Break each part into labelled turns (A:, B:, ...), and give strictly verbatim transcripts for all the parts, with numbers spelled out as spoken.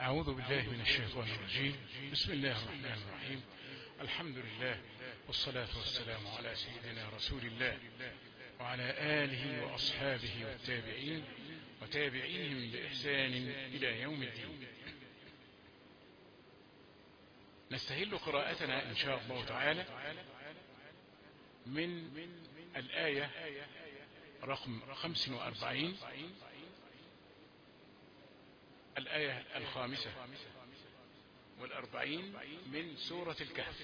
A: أعوذ بالله من الشيطان الرجيم. بسم الله الرحمن الرحيم. الحمد لله والصلاة والسلام على سيدنا رسول الله وعلى آله وأصحابه والتابعين وتابعيهم بإحسان إلى يوم الدين. نستهل قراءتنا إن شاء الله تعالى من الآية رقم خمس وأربعين، الآية الخامسة والأربعين من سورة الكهف.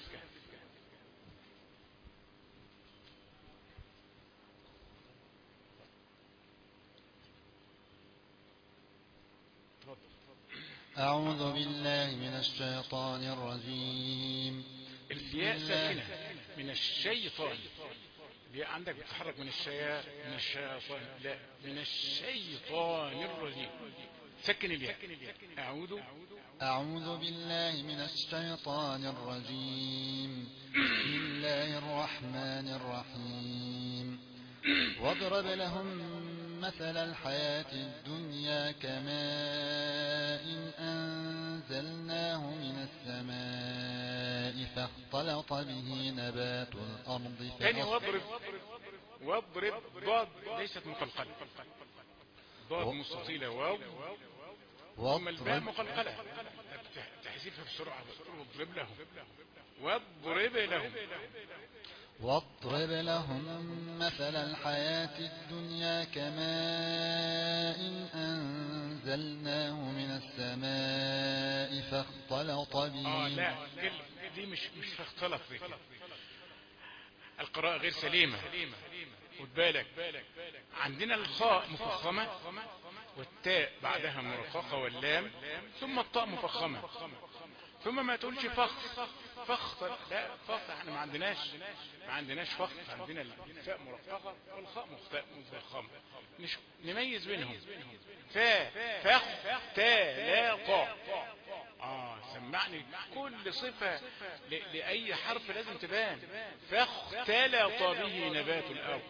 B: أعوذ بالله من الشيطان الرجيم.
A: الياء ساكنة من الشيطان، الياء عندك بتتحرك من الشيا من الشيطان، لا، من الشيطان الرجيم. سكن الياء. أعوذ
B: أعوذ بالله من الشيطان الرجيم. بسم الله الرحمن الرحيم. واضرب لهم مثل الحياة الدنيا كماء أنزلناه من السماء فاختلط به نبات الأرض.
A: ثاني واضرب واضرب ضاد ليست مقلقلة، ضاد مستطيلة واو ثم الباء مقلقلة، تحذفها بسرعة. واضرب لهم واضرب لهم
B: واضرب لهم مثل الحياة الدنيا كماء أنزلناه من السماء فاختلط به.
A: اه لا، دي مش مش فاختلط دي، القراءة غير سليمة. خد بالك، عندنا الخاء مفخمة والتاء بعدها مرققة واللام ثم الطاء مفخمة، ثم ما تقولش فخ فخ لا فخ، احنا ما عندناش ما عندناش فخ، عندنا الفاء مرققة والخاء مفخمة. نميز بينهم. فا فخ تا لا طا. اه سمعني كل صفة لأي حرف لازم تبان. فاختلط به نبات الأرض.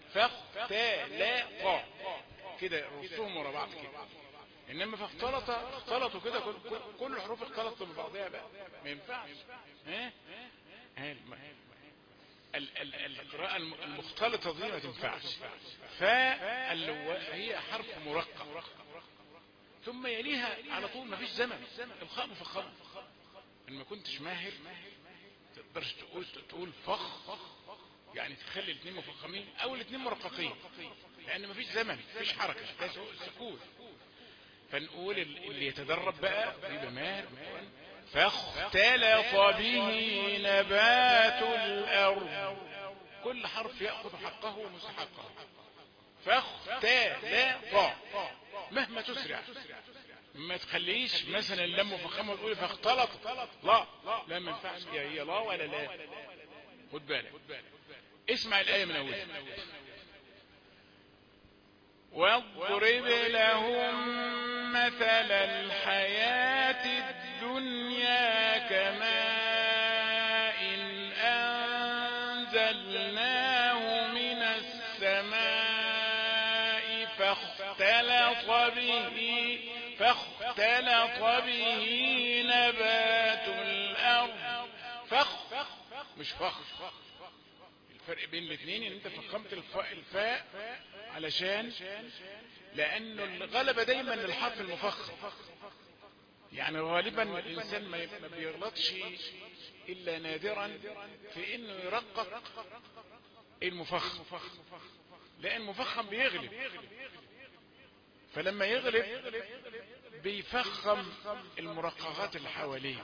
A: فاختلط كده رصهم ورا بعض كده. انما فاختلط اختلطوا كده، كل, كل الحروف اختلطوا ببعضها بقى، ما ينفعش. ها ها القراءة المختلطة دي ما تنفعش. فهي حرف مرقق ثم يليها على طول، ما فيش زمن. الخاء مفخمة، ان ما كنتش ماهر تقدرش تقول تقول فخ، يعني تخلي الاثنين مفخمين او الاثنين مرققين، لان ما فيش زمن، ما فيش حركة، ده سكون. فنقول اللي يتدرب بقى يبقى ماهر. فاختلط به نبات الارض، كل حرف يأخذ حقه ومستحقه. فاختلط، مهما تسرع ما تخليش مثلا اللام مفخمه وتقول فاختلط، لا لا ما ينفعش، هي لا ولا لا. خد بالك، اسمع الآية من أولها. واضرب لهم مثل الحياة الدنيا كماء أنزلناه من السماء فاختلط به فاختلط به نبات الأرض. فخ مش فخ. الفرق بين الاثنين ان انت فخمت الفاء علشان لانه الغلبة دايما للحرف المفخم، يعني غالبا الانسان ما بيغلطش الا نادرا في انه يرقق المفخم، لان المفخم بيغلب، فلما يغلب بيفخم المرققات اللي حواليه.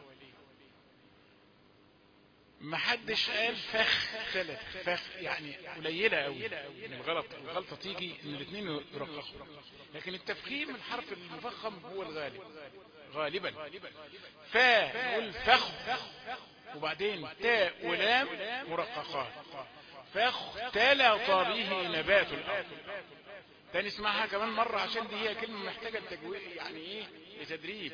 A: ما حدش قال فخ ثلاث فخ، يعني قليلة قوي من الغلط. الغلطة تيجي ان الاثنين يرققوا، لكن التفخيم الحرف المفخم هو الغالب غالبا. فا نقول فخ وبعدين تاء ولام مرققات. فاختلط به نبات الارض. تاني اسمعها كمان مرة عشان دي هي كلمة محتاجة التجويد، يعني ايه لتدريب.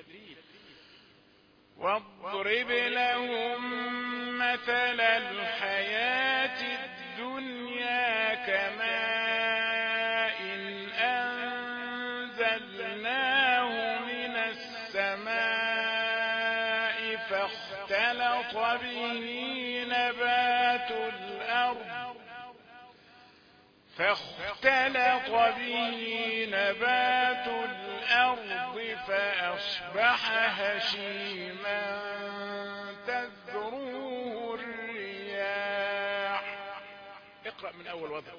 A: واضرب لهم مثل الحياة الدنيا كماء أنزلناه من السماء السماء فاختلط به نبات الأرض فاختلط به نبات الأرض فأصبح هشيما تذروه الرياح. اقرأ من أول وضع.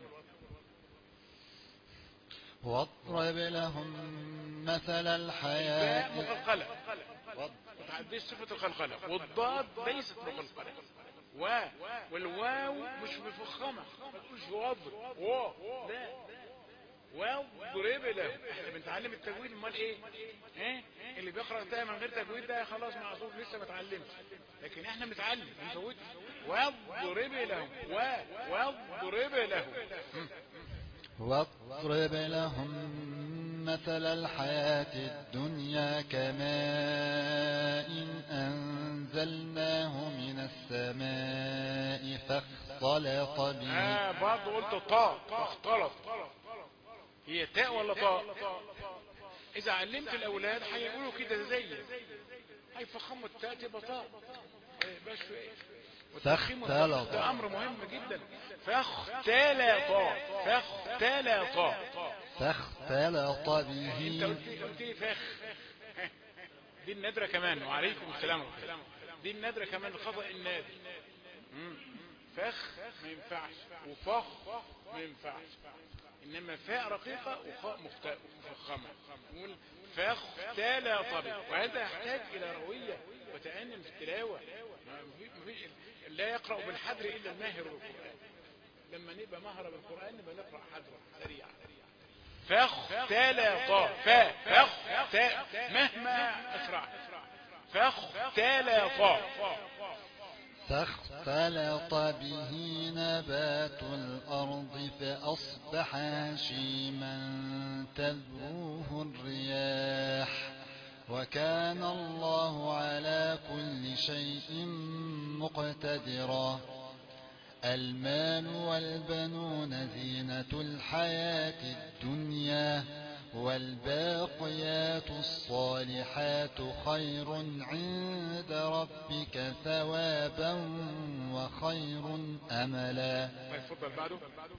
B: واضرب لهم مثل الحياة
A: مقلقلة وتعديش صفة القلقلة، والضاد ليست مقلقلة، و والواو مش مفخمة، ما تقولش واضرب واو، لا، واو ضرب له. احنا بنتعلم التجويد، امال ايه؟ ايه اللي بيقرأ ده من غير تجويد ده خلاص معذور لسه ما اتعلمش، لكن احنا بنتعلم بنزود واضرب له، و واضرب له.
B: واضرب لهم مثل الحياة الدنيا كماء أنزلناه من السماء فاختلط به.
A: آه برضه قلت طاء فاختلط، هي تاء ولا طاء؟ إذا علمت الأولاد هيقولوا كده زي هيفخموا التاء تبقى طاء، باش ايه؟
B: فاختلط،
A: ده أمر مهم جدا. فاختلط فاختلط
B: فاختلط به.
A: انت قلت لي فخ، دي النادرة كمان. وعليكم السلام. دي النادرة كمان، الخطأ النادر. فخ ما ينفعش، وفخ ما ينفعش، انما فاء رقيقة وخاء مفخمة. نقول فاختلط به، وهذا يحتاج الى روية وتأنن في التلاوة. لا يقرأ بالحذر الا الماهر بالقرآن. لما نبقى مهرة بالقرآن نبقى نقرأ حذرا سريعا. فاختلط فاء فاخت مهما اسرع فاختلط
B: فاختلط به نبات الأرض فأصبح هشيما تذروه الرياح وكان الله على كل شيء مقتدرا. المال والبنون زينة الحياة الدنيا والباقيات الصالحات خير عند ربك ثوابا وخير أملا.
A: تفضل بعده.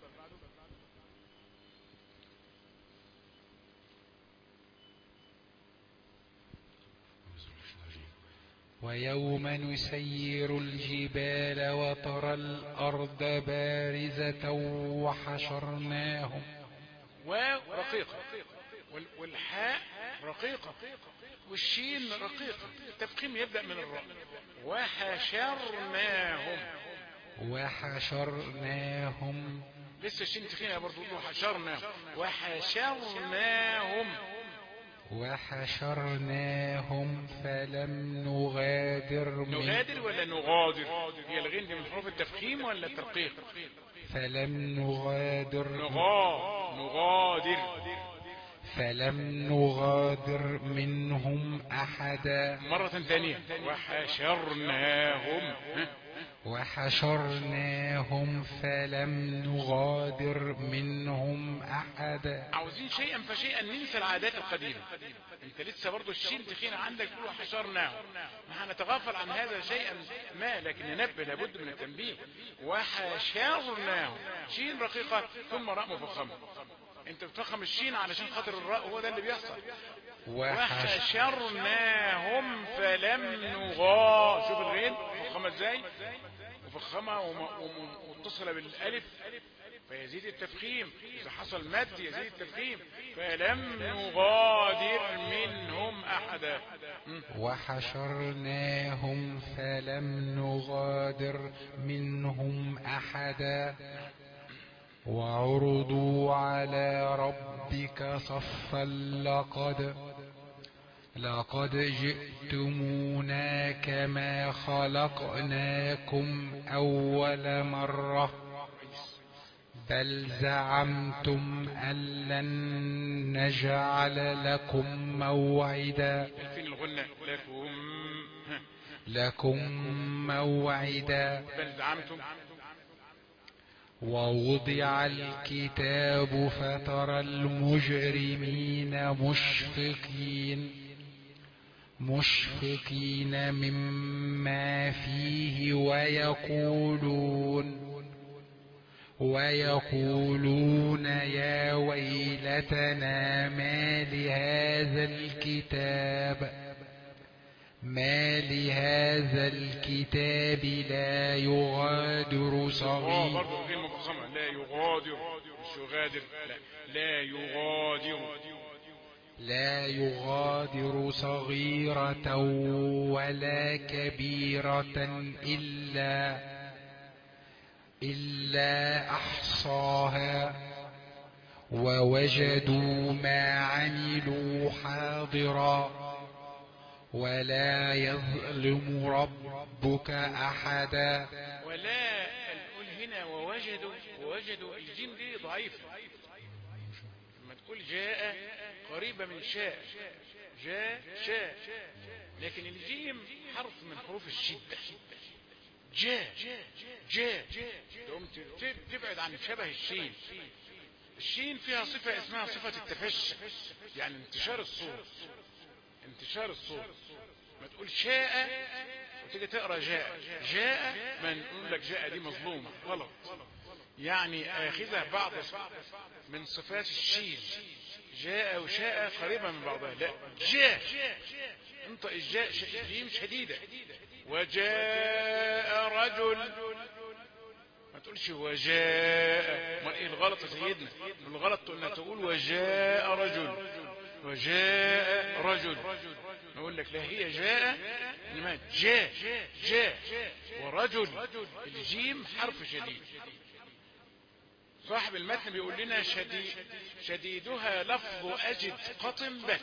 C: ويوم نسير الجبال وترى الأرض بارزة وحشرناهم.
A: ورقيقة، والحاء رقيقة، والشين رقيقة. التفخيم يبدأ من الراء. وحشرناهم
C: وحشرناهم
A: لسه الشين تخينة برضو. وحشرناهم وحشرناهم
C: وحشرناهم فلم نغادر من
A: نغادر ولا نغادر؟ هي الغين دي من حروف التفخيم ولا الترقيق؟
C: فلم نغادر
A: نغا نغادر
C: فلم نغادر منهم أحدا.
A: مرة ثانية. وحشرناهم
C: وحشرناهم فلم نغادر منهم أحدا.
A: عاوزين شيئا فشيئا ننسى العادات القديمة. انت لسه برضو الشين تخينة عندك. تقول وحشرناهم، ما هنتغافل عن هذا شيئا ما، لكن ننبه، لابد من التنبيه. وحشرناهم شين رقيقة ثم راء مفخمة. انت بتفخم الشين علشان خاطر الراء، هو ده اللي بيحصل. وحشرناهم فلم نغا. شوف الغين مفخمة ازاي، مفخمة ومتصلة بالالف فيزيد التفخيم. اذا حصل مد يزيد التفخيم. فلم نغادر منهم احدا.
C: وحشرناهم فلم نغادر منهم احدا. وعرضوا على ربك صفا لقد لقد جئتمونا كما خلقناكم أول مرة بل زعمتم أن لن نجعل لكم موعدا لكم موعدا
A: بل زعمتم.
C: ووضع الكتاب فترى المجرمين مشفقين مشفقين مما فيه ويقولون ويقولون يا ويلتنا ما لهذا الكتاب ما لهذا الكتاب لا يغادر صغيرة
A: برضه غير مفخمة، لا يغادر مش يغادر، لا لا يغادر
C: لا يغادر صغيرة ولا كبيرة إلا إلا أحصاها ووجدوا ما عملوا حاضرا ولا يظلم ربك أحدا.
A: ولا نقول هنا ووجدوا، ووجدوا الجيم دي ضعيفة. لما تقول جاء قريبة من شاء، جاء شاء، لكن الجيم حرف من حروف الشدة. جاء جاء تقوم تبعد عن شبه الشين. الشين فيها صفة اسمها صفة التفشي، يعني انتشار الصوت، انتشار الصوت. ما تقول شاء وتيجي تقرا جاء، جاء ما نقول لك جاء دي مظلومة غلط، يعني آخذة بعض من صفات الشين. جاء وشاء قريبة من بعضها، لا جاء انطق الجاء جيم شديدة. وجاء رجل، ما تقولش وجاء. ما ايه الغلط يا سيدنا؟ الغلط انك تقول وجاء رجل، وجاء رجل. نقول لك لا، هي جاء انما جاء جاء ورجل الجيم حرف شديد. صاحب المتن بيقول لنا شديد شديدها لفظ أجد قطن بك.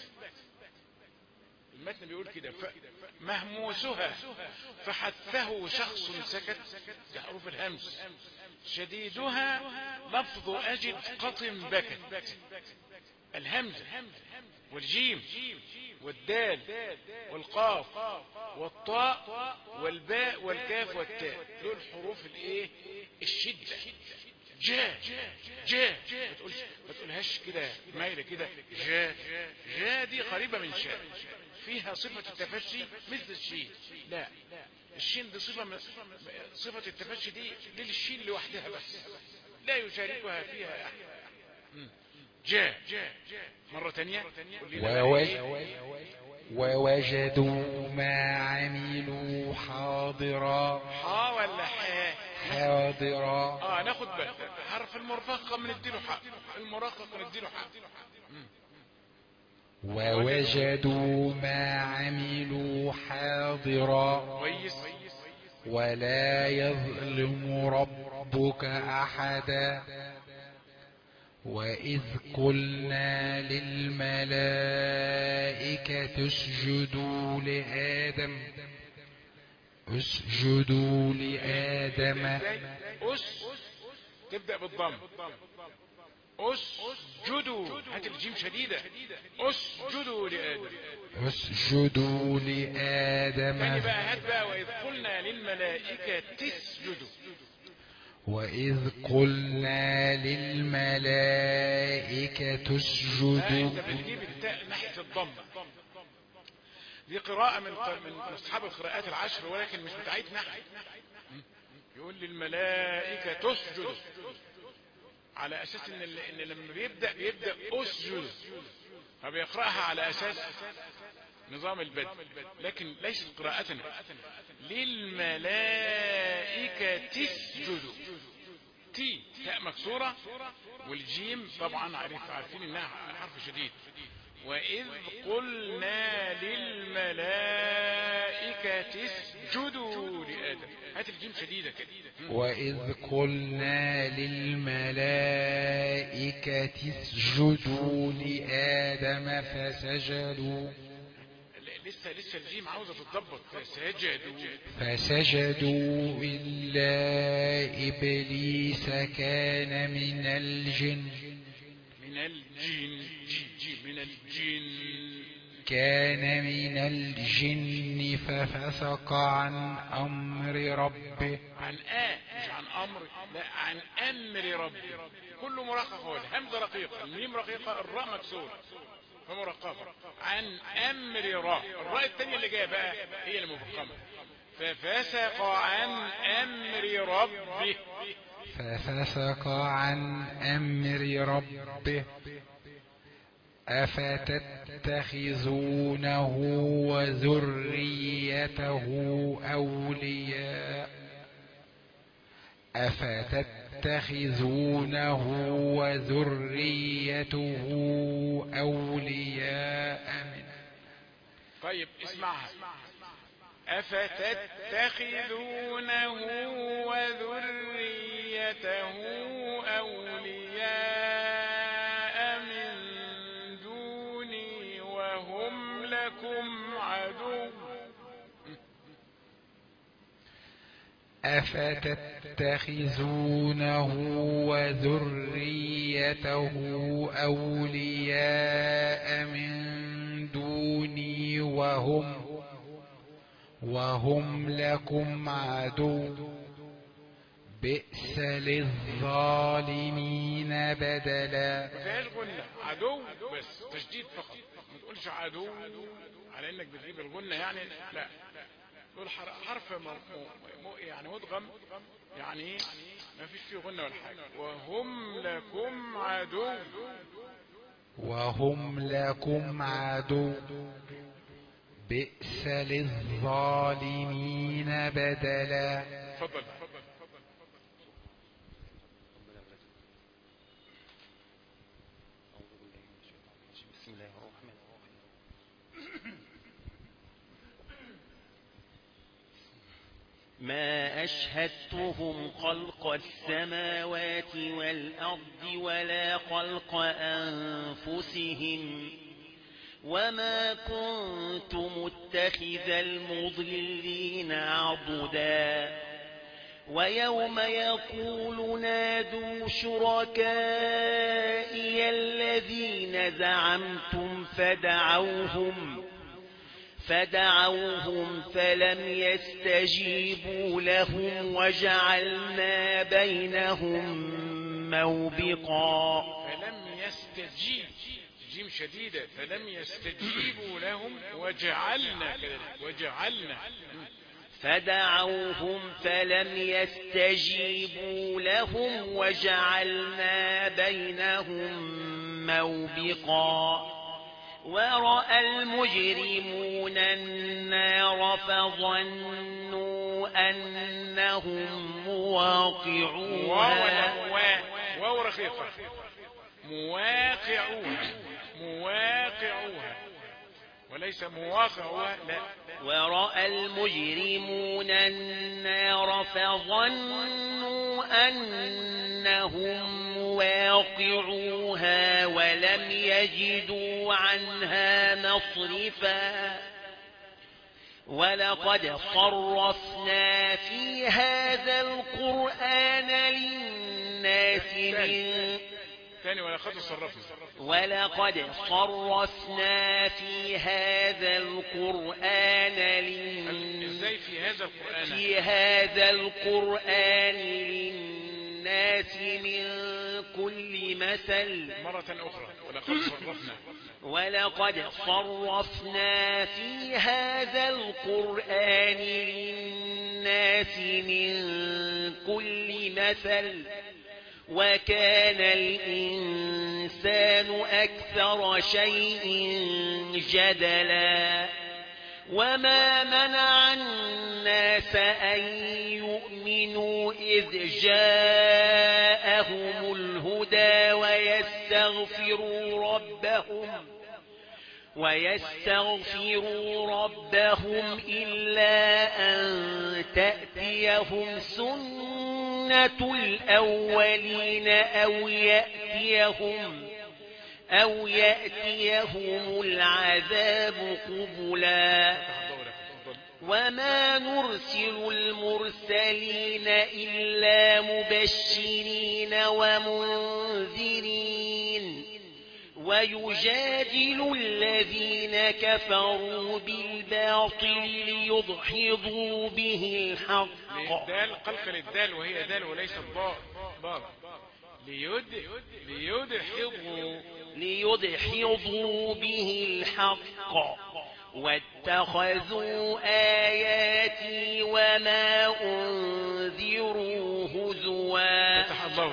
A: المتن بيقول كده مهموسها فحثه شخص سكت، دي حروف الهمس. شديدها لفظ أجد قطن بك. الهمزة والجيم والدال والقاف والطاء والباء والكاف والتاء، دول حروف الايه الشدة. جاء جاء ما تقولش، ما تقولهاش كده مايله كده. جاء جاء دي قريبه من شاء، فيها صفه التفشي مثل الشين. لا، الشين دي صفه من صفه التفشي دي للشين لوحدها بس، لا يشاركها فيها احد. جاء مره ثانيه.
C: ووجدوا ما عملوا حاضرا.
A: ها ولا حا؟
C: حاضرا.
A: اه ناخد بالك، حرف المرفق من نديله حق، المرقق نديله حق.
C: ووجدوا ما عملوا حاضرا
A: كويس.
C: ولا يظلم ربك أحدا. وإذ قلنا للملائكة اسجدوا لآدم اسجدوا لآدم
A: أس تبدأ بالضم. اسجدوا، هات الجيم شديدة. اسجدوا لآدم
C: اسجدوا لآدم.
A: يعني بقى هات بقى وإذ قلنا للملائكة تسجدوا.
C: وإذ قلنا للملائكة اسجدوا.
A: انت بتجيب التاء ناحية الضم. دي قراءة من من أصحاب القراءات العشر، ولكن مش بتاعتنا. يقول للملائكة تسجد على أساس إن, إن لما بيبدأ بيبدأ أسجد، فبيقرأها على أساس نظام البدء، لكن ليست قراءتنا. للملائكة تسجد، تي تاء مكسورة، والجيم طبعا عارفين إنها حرف شديد. وإذ قلنا للملائكة اسجدوا لآدم، هات الجيم شديدة كده.
C: وإذ قلنا للملائكة اسجدوا لآدم فسجدوا.
A: لسه لسه الجيم عاوزة تتضبط. فسجدوا
C: فسجدوا إلا إبليس كان من الجن
A: من الجن جي جي من الجن
C: كان من الجن ففسق عن أمر ربه.
A: عن آ مش عن أمر، لا عن أمر ربه. كله مرقق، هو الهمزة رقيقة، الميم رقيقة، الراء مكسورة. فمرققة عن أمر را. الراء الثانية اللي جاية بقى هي المفخمة. ففسق عن أمر ربه.
C: ففسق عن أمر ربه أفتتخذونه وذريته أولياء أفتتخذونه وذريته أولياء من.
A: طيب اسمعها. أفتتخذونه وذريته أولياء من دوني وهم لكم عدو.
C: أفتتخذونه وذريته أولياء من دوني وهم وهم لكم عدو بئس للظالمين بدلا.
A: ما فيهاش غنة، عدو بس تشديد فقط، ما تقولش عدو على انك بتجيب الغنة يعني، لا تقول حرف م... م... يعني مدغم، يعني ما فيش فيه غنة ولا حاجة. وهم لكم عدو
C: وهم لكم عدو بئس للظالمين بدلا.
A: تفضل.
D: بسم الله الرحمن الرحيم. ما أشهدتهم خلق السماوات والأرض ولا خلق أنفسهم وما كنت متخذ المضلين عضدا. ويوم يقول نادوا شركائي الذين زعمتم فدعوهم فدعوهم فلم يستجيبوا لهم وجعلنا بينهم موبقا.
A: فلم يستجيب، جيم شديدة، فلم يستجيبوا لهم وجعلنا كذلك وجعلنا
D: فدعوهم فلم يستجيبوا لهم وجعلنا بينهم موبقا. ورأى المجرمون النار فظنوا أنهم مواقعوها.
A: واو رخيصة، مواقعوها مواقعوها وليس مواقعوها، لا.
D: ورأى المجرمون النار فظنوا أنهم مواقعوها ولم يجدوا عنها مصرفا. ولقد صرفنا في هذا القرآن للناس من
A: ثاني ولقد صرفنا
D: ولقد صرفنا في هذا القرآن
A: ازاي في هذا القرآن
D: في هذا القرآن للناس من كل مثل.
A: مرة أخرى ولقد صرفنا
D: ولقد صرفنا في هذا القرآن للناس من كل مثل وكان الإنسان أكثر شيء جدلا. وما منع الناس أن يؤمنوا إذ جاءهم الهدى ويستغفروا ربهم ويستغفروا ربهم إلا أن تأتيهم سنة الأولين أو يأتيهم أو يأتيهم العذاب قبلا. وما نرسل المرسلين إلا مبشرين ومنذرين ويجادل الذين كفروا بالباطل ليدحضوا به الحق.
A: الدال قلقل الدال وهي دال وليست ضاء ضاد. ليد ليدحضوا
D: ليدحضوا به الحق واتخذوا آياتي وما أنذروا هزوا.
A: فتح الله.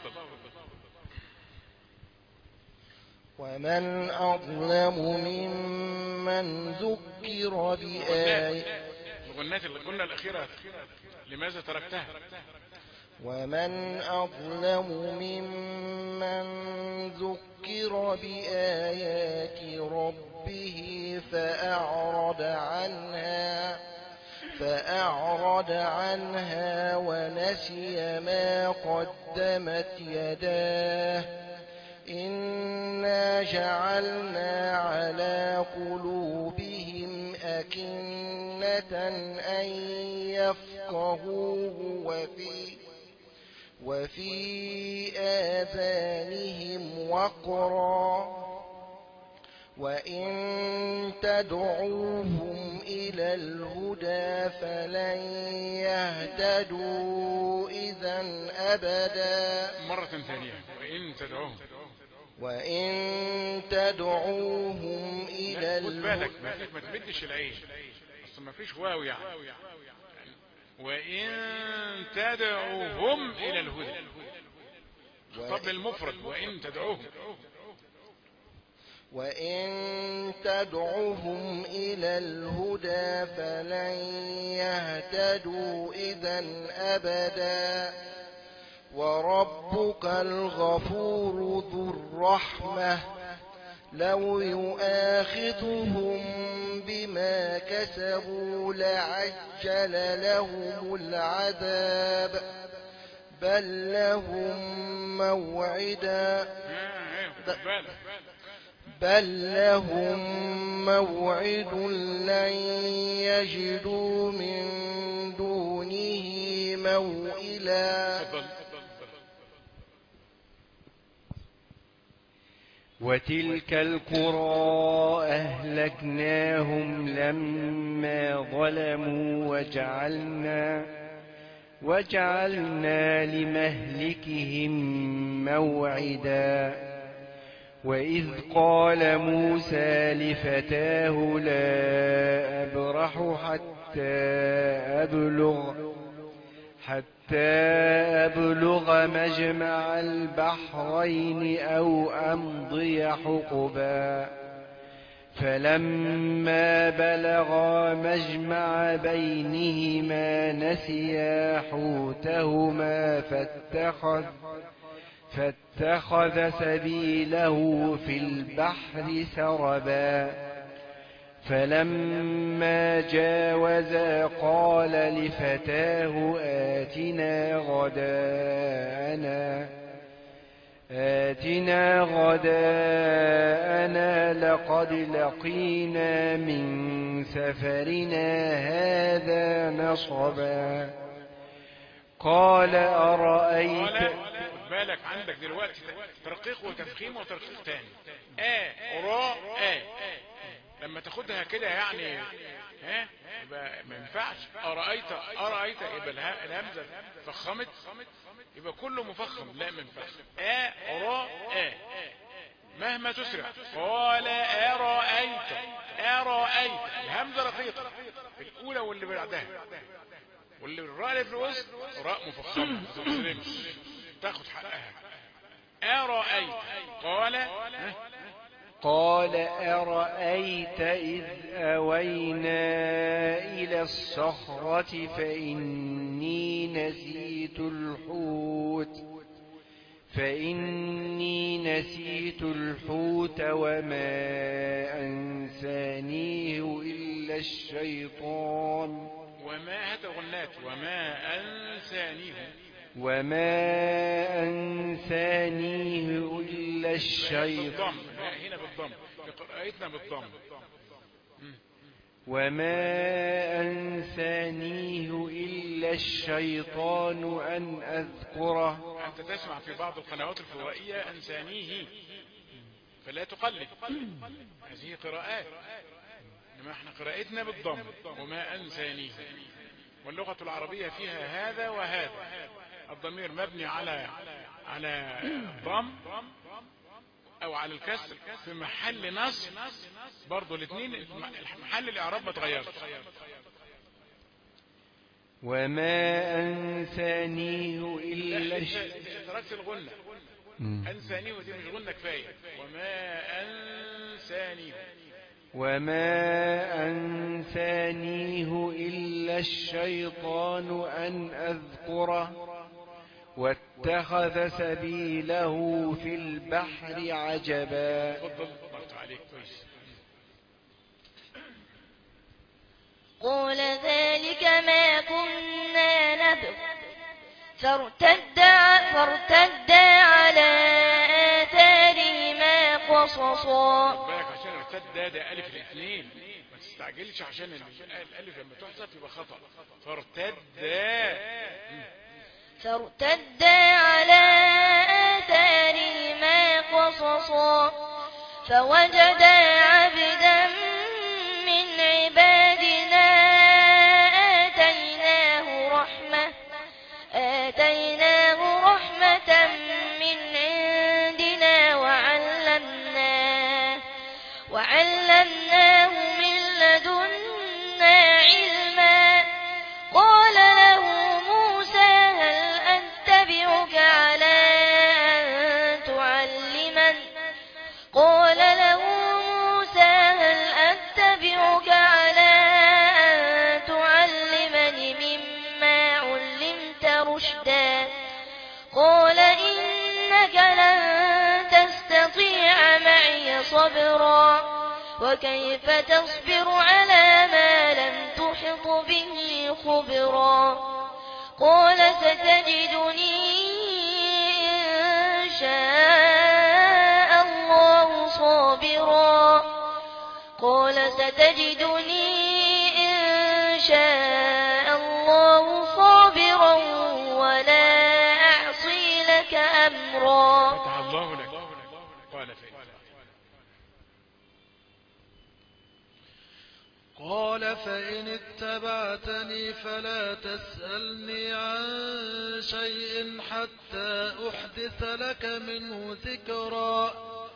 E: ومن أظلم ممن ذكر بآيات
A: الغنات الغنة الأخيرة لماذا تركتها؟
E: ومن أظلم ممن ذكر بآيات ربه فأعرض عنها فأعرض عنها ونسي ما قدمت يداه إنا جعلنا على قلوبهم أكنة أن يفقهوه وفي وفي آذانهم وقرا وإن تدعوهم إلى الهدى فلن يهتدوا إذا أبدا.
A: مرة ثانية. وإن تدعوهم
E: وإن تدعوهم إلى
A: خد بالك ما تمدش العين أصلا ما فيش واو يعني. وإن تدعوهم إلى الهدى خطاب للمفرد. وإن تدعوهم
E: وإن تدعوهم إلى الهدى فلن يهتدوا إذا أبدا. وربك الغفور ذو الرحمة لو يؤاخذهم بما كسبوا لعجل لهم العذاب بل لهم موعدا بل لهم موعد لن يجدوا من دونه موئلا.
F: وتلك القرى أهلكناهم لما ظلموا وجعلنا وجعلنا لمهلكهم موعدا. وإذ قال موسى لفتاه لا أبرح حتى أبلغ حتى أبلغ مجمع البحرين أو أمضي حقبا. فلما بلغا مجمع بينهما نسيا حوتهما فاتخذ فاتخذ سبيله في البحر سربا. فلما جاوزا قال لفتاه آتنا غداءنا آتنا غداءنا لقد لقينا من سفرنا هذا نصبا. قال أرأيت
A: بالك عندك دلوقتي ترقيق وتفخيم وترقيق تاني. آ را آ لما تاخدها كده يعني ها يبقى ما ينفعش. أرأيت أرأيت يبقى الهمزة فخمت يبقى كله مفخم. لا ما ينفعش. آ را آ مهما تسرع. قال أرأيت أرأيت الهمزة رقيقة في الأولى واللي بعدها واللي الراء اللي في الوسط راء مفخمة ما تسلمش تاخد حقها. أرأيت قال
F: قال أرأيت إذ أوينا إلى الصخرة فإني نسيت الحوت فإني نسيت الحوت وما أنسانيه إلا الشيطان.
A: وما هتغنات وما أنسانيه
F: وما أنسانيه إلا الشيطان.
A: هنا بالضم قراءتنا بالضم.
F: وما أنسانيه إلا الشيطان أن أذكره.
A: أنت تسمع في بعض القنوات الفضائية أنسانيه فلا تقلد. هذه قراءات إنما احنا قراءتنا بالضم. وما أنسانيه واللغة العربية فيها هذا وهذا. الضمير مبني على على الضم او على الكسر في محل نصب برضو الاثنين محل الاعراب ما اتغيرش.
F: وما أنسانيه إلا
A: تركت الغنة. أنسانيه دي مش غنة كفاية. وما أنسانيه
F: وما أنسانيه إلا الشيطان أن أذكره واتخذ سبيله في البحر عجبا.
A: تفضل برت عليك كويس.
G: قال ذلك ما كنا نبغ فارتدا فارتدا على آثارهما قصصا.
A: بالك عشان ارتد ده ألف الاثنين ما تستعجلش عشان الألف لما تحذف يبقى خطأ. فارتد
G: فارتدا على آثارهما قصصا فوجدا عبدا من عبادنا آتيناه رحمة آتيناه رحمة من عندنا وعلمناه وعلمناه من لدنا علما. قال له موسى هل أتبعك على أن تعلمن قال له موسى هل أتبعك على أن تعلمني مما علمت رشدا. قال إنك لن تستطيع معي صبرا وكيف تصبر على ما لم تحط به خبرا. قال ستجدني إن شاء الله صابرا قال ستجدني إن شاء الله صابرا ولا أعصي لك أمرا.
A: فتح الله لك. قال فين
H: قال فإن اتبعتني فلا تسألني عن شيء حتى أحدث لك منه ذكرا.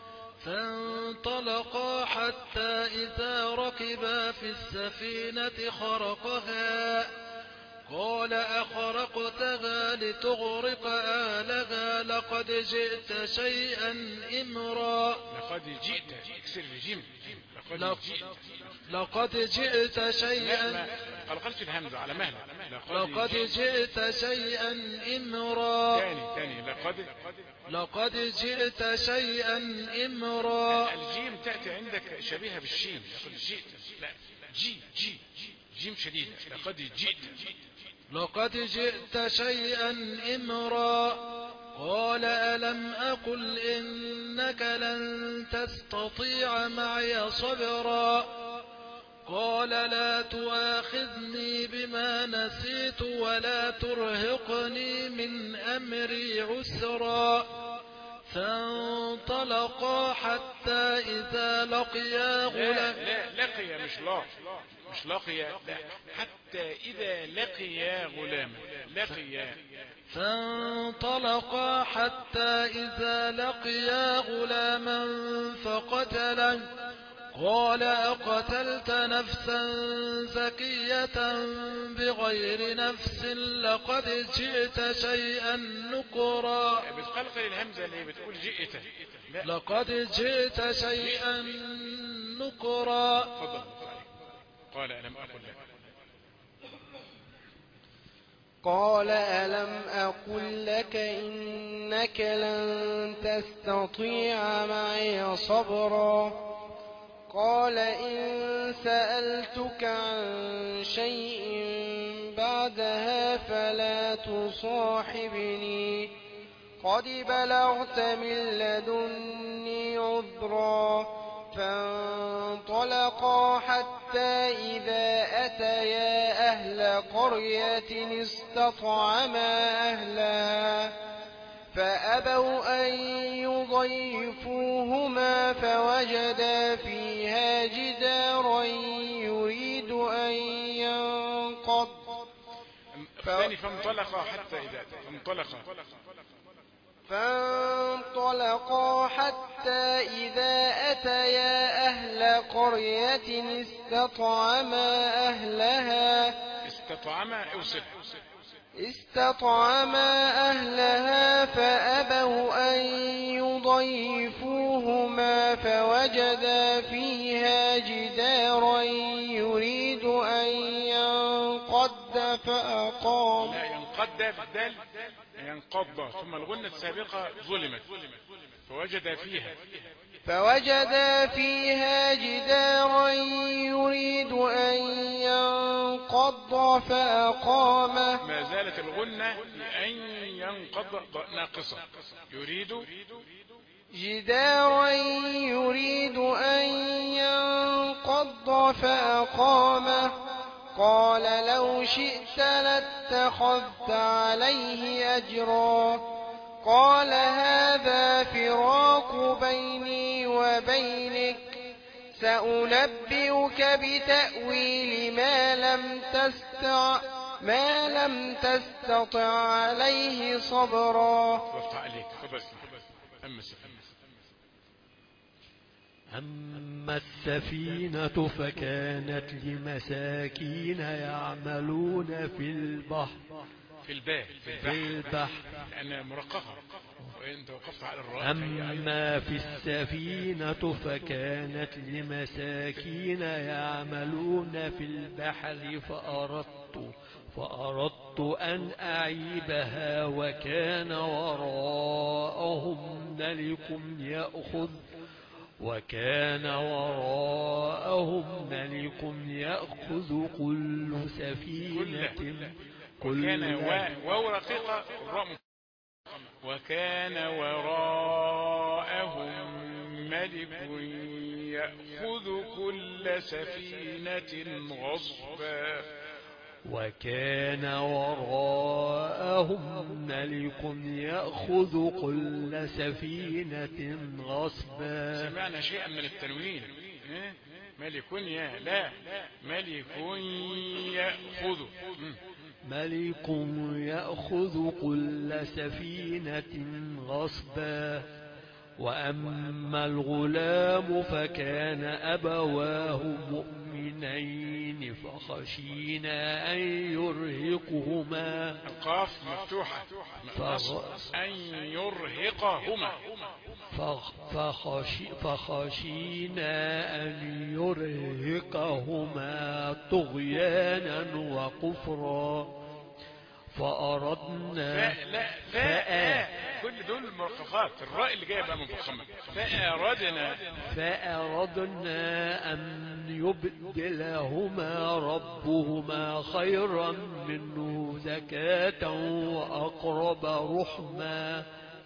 H: فانطلقا حتى إذا ركبا في السفينة خرقها قال أخرقتها لتغرق أهلها لقد جئت شيئا إمرا.
A: لقد جئت اكسر الجيم.
H: لقد جئت لقد جئت شيئا
A: ما قلتش الهمزة على مهلة.
H: لقد جئت شيئا إمرا.
A: تاني تاني لقد
H: لقد جئت شيئا إمرا.
A: الجيم تأتي عندك شبيهة بالشين. لقد جئت لا جي جي جيم شديدة. لقد جئت
H: لقد جئت شيئا إمرا. قال ألم أقل إنك لن تستطيع معي صبرا. قال لا تؤاخذني بما نسيت ولا ترهقني من أمري عسرا. فانطلقا حتى إذا لقيا غلام.
A: لا لا لقيا مش لا مش لقيا لا حتى إذا لقيا غلاما. لقيا.
H: فانطلقا حتى إذا لقيا غلاما فقتله. قال أقتلت نفسا زكية بغير نفس لقد جئت شيئا نكرا.
A: بتقلقل الهمزة اللي بتقول جئت.
H: لقد جئت شيئا نكرا.
A: تفضل. قال ألم أقل لك.
E: قال ألم أقل لك إنك لن تستطيع معي صبرا. قال إن سألتك عن شيء بعدها فلا تصاحبني قد بلغت من لدني عذرا. فانطلقا حتى إذا أتيا أهل قرية استطعما أهلها فأبوا أن يضيفوهما فوجدا فيها جدارا يريد أن ينقض.
A: الثاني فانطلقا حتى إذا فانطلقا
E: فانطلقا حتى إذا أتيا أهل قرية استطعما أهلها
A: استطعما اوصل
E: استطعما أهلها فأبوا أن يضيفوهما فوجدا فيها جدارا يريد أن ينقض فأقام.
A: لا ينقض بالدال ينقض ثم الغنة السابقة ظلمت فوجد فيها
E: فوجدا فيها جدارا يريد أن ينقض فأقامه.
A: ما زالت الغنة أن ينقض ناقصة يريد
E: جدارا يريد أن ينقض فأقامه. قال لو شئت لاتخذت عليه أجرا. قال هذا فراق بيني وبينك سأنبئك بتأويل ما لم تستطع ما لم تستطع عليه صبرا.
A: وفتح عليك خبز أما السفينة
I: أما السفينة فكانت لمساكين يعملون في البحر
A: في الباء
I: في البحر
A: لأنها مرققة وإنت وقفت على الراء.
I: أما في السفينة فكانت لمساكين يعملون في البحر فأردت فأردت أن أعيبها وكان وراءهم ملك يأخذ وكان وراءهم ملك يأخذ كل سفينة
A: وكان واو رقيقة الراء وكان وراءهم ملك يأخذ كل سفينة غصبا.
I: وكان وراءهم ملك يأخذ كل سفينة غصبا.
A: سمعنا شيئا من التنوين ملك يا لا ملك يأخذ
I: ملك يأخذ كل سفينة غصبا. وأما الغلام فكان أبواه مؤمنين فخشينا أن يرهقهما
A: القاف مفتوحة أن يرهقهما
I: فخشي فخشينا أن يرهقهما طغيانا وكفرا. فأردنا
A: فاء لا فاء كل دول مرققات الراء اللي جايه بقى من فخمه. فأردنا
I: فأردنا أن يبدلهما ربهما خيرا منه زكاة وأقرب رحما.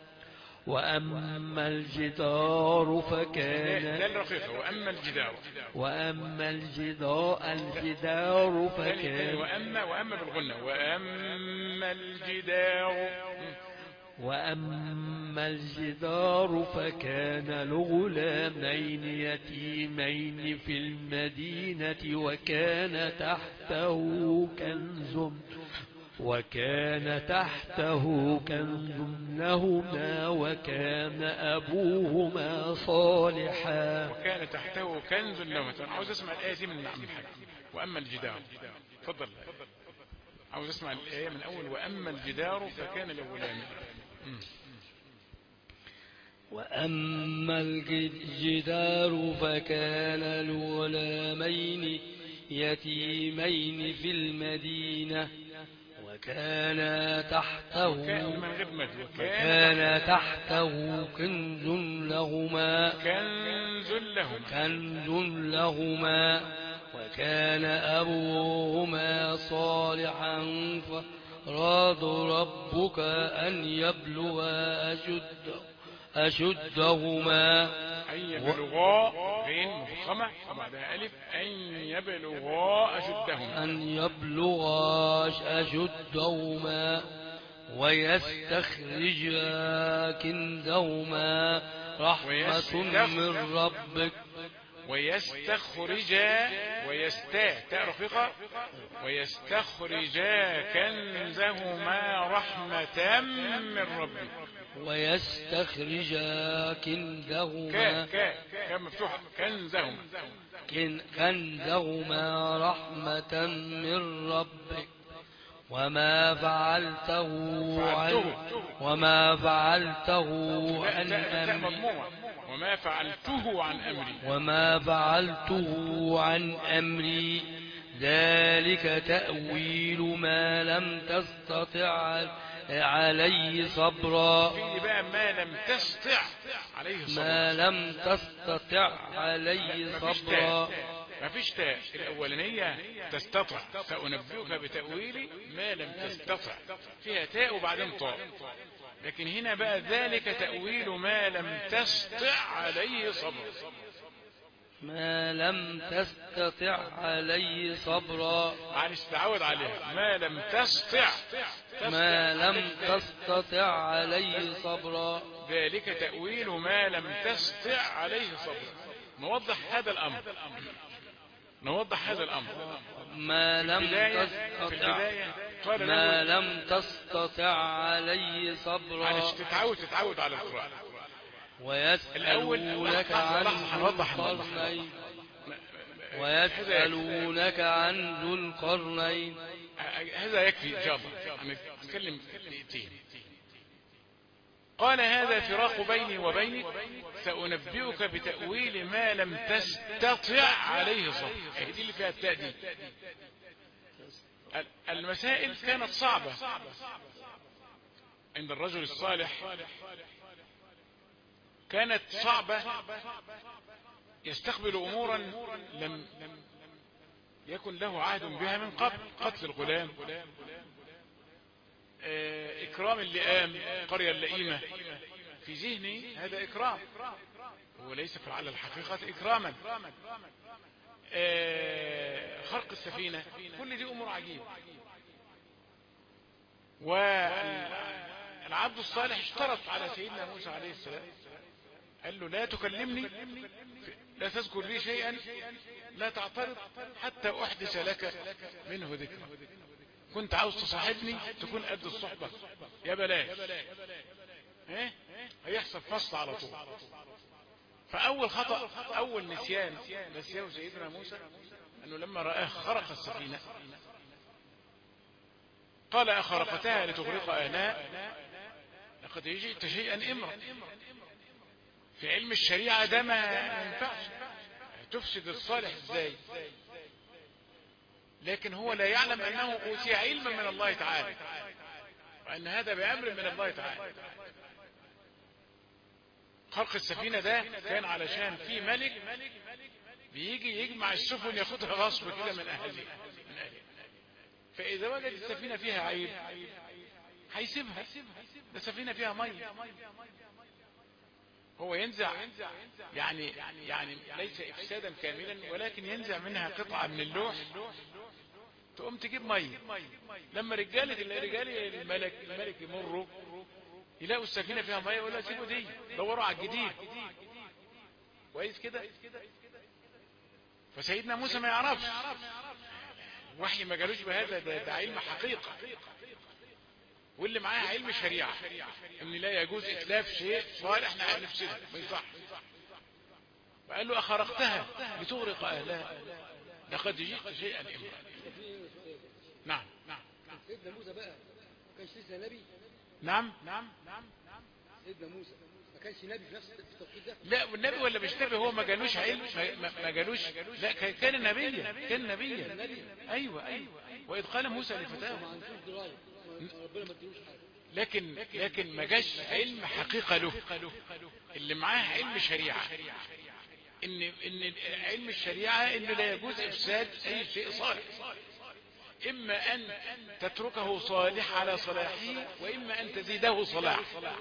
I: وأما الجدار فكان
A: ده الرقيقة وأما الجدار
I: وأما الجدار الجدار فكان
A: وأما وأما بالغنة وأما الجدار
I: وأما الجدار فكان لغلامين يتيمين في المدينة وكان تحته كنز وكان تحته كنز لهما وكان أبوهما صالحا.
A: وكان تحته كنز لهما. أنا عاوز أسمع الآية دي من نعم الحاج. وأما الجدار تفضل عاوز أسمع الآية من أول. وأما الجدار فكان لغلامين.
J: وأما الجدار فكان لغلامين يتيمين في المدينة وكان تحته وكان تحته كنز لهما
A: كنز لهما
J: كنز لهما وكان أبوهما صالحا فأراد ربك أن يبلغا أشد أشدهما
A: أن يبلغا غين مفخمة وبعدها ألف أن يبلغا أشدهما
J: أن يبلغا أشدهما ويستخرجا كنزهما رحمة من ربك
A: ويستخرجا ويستا تاء رقيقة ويستخرجا كنزهما رحمة من ربك
J: ويستخرجا كنزهما
A: كا كا كا مفتوحة كنزهما
J: كن كنزهما رحمة من ربك وما فعلته عن وما فعلته عن أمري
A: وما فعلته عن أمري
J: وما فعلته عن أمري ذلك تأويل ما لم تستطع عليه صبرا
A: في بقى ما لم تستطع عليه صبرا
J: ما لم تستطع عليه صبرا
A: ما فيش تاء الأولانية تستطع سأنبئك بتأويل ما لم تستطع فيها تاء وبعدين طاء لكن هنا بقى ذلك تأويل ما لم تستطع عليه صبرا
J: ما لم تستطع عليه صبرا
A: معلش تعود عليها ما لم تستطع
J: ما لم تستطع عليه صبرا
A: ذلك تأويل ما لم تستطع عليه صبرا نوضح هذا الأمر نوضح هذا الأمر
J: ما لم تستطع ما لم تستطع عليه صبرا
A: معلش تتعود تتعود على القرآن
J: ويسألونك عن ذو القرنين ويسألونك عن ذو القرنين
A: هذا يكفي إن شاء الله نتكلم دقيقتين قال هذا فراق بيني وبينك سأنبئك بتأويل ما لم تستطع عليه صبر هي دي اللي فيها التأديب المسائل كانت صعبة عند الرجل الصالح كانت صعبة يستقبل أمورا لم يكن له عهد بها من قبل قتل الغلام إكرام اللئام قرية اللئيمة في ذهني هذا إكرام هو ليس على الحقيقة إكراما خرق السفينة كل دي أمور عجيبة والعبد الصالح اشترط على سيدنا موسى عليه السلام قال له لا تكلمني لا تذكر لي شيئا لا تعترض حتى أحدث لك منه ذكر كنت عاوز تصاحبني تكون قد الصحبة يا بلاش ايه هيحصل فصل على طول فأول خطأ أول نسيان نسيه سيدنا موسى أنه لما رآه خرق السفينة قال أخرقتها لتغرق أهلها لقد جئت شيئا إمرا في علم الشريعة ده ما ينفعش تفسد الصالح ازاي لكن هو لا يعلم أنه أوتي علما من الله تعالى وأن هذا بأمر من الله تعالى خرق السفينة ده كان علشان في ملك بيجي يجمع السفن ياخدها غصب كده من أهلها فإذا وجد السفينة فيها عيب هيسيبها ده سفينة فيها مية هو ينزع يعني يعني ليس إفسادا كاملا ولكن ينزع منها قطعة من اللوح تقوم تجيب مية لما رجالة رجال الملك الملك يمروا يلاقوا السفينة فيها مية يقولوا سيبوا دي دوروا على الجديد كويس كده فسيدنا موسى ما يعرفش وحي ما جالوش بهذا ده, ده علم حقيقة واللي معاه علم شريعة ان لا يجوز اتلاف شيء صالح احنا هنفسده ما يصح فقال له اخرقتها لتغرق اهلها لقد جئت شيئا امرا نعم نعم
K: سيدنا موسى بقى ما كانش لسه نبي
A: نعم نعم
K: سيدنا موسى ما كانش نبي في نفس التوقيت ده
A: لا والنبي ولا مش نبي هو ما جالوش علم ما, ما جالوش لا كان نبيا كان نبيا ايوه ايوه واذ قال موسى لفتاه لكن لكن ما جاش علم حقيقة له اللي معاه علم شريعة ان ان علم الشريعة انه لا يجوز افساد اي شيء صالح اما ان تتركه صالح على صلاحه واما ان تزيده صلاح